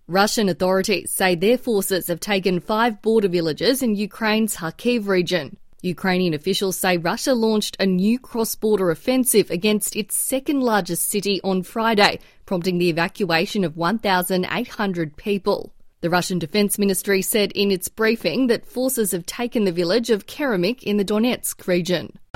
Russian authorities say their forces have taken 5 border villages in Ukraine's Kharkiv region. Ukrainian officials say Russia launched a new cross-border offensive against its second-largest city on Friday, prompting the evacuation of 1,800 people. The Russian Defense Ministry said in its briefing that forces have taken the village of Keramik in the Donetsk region.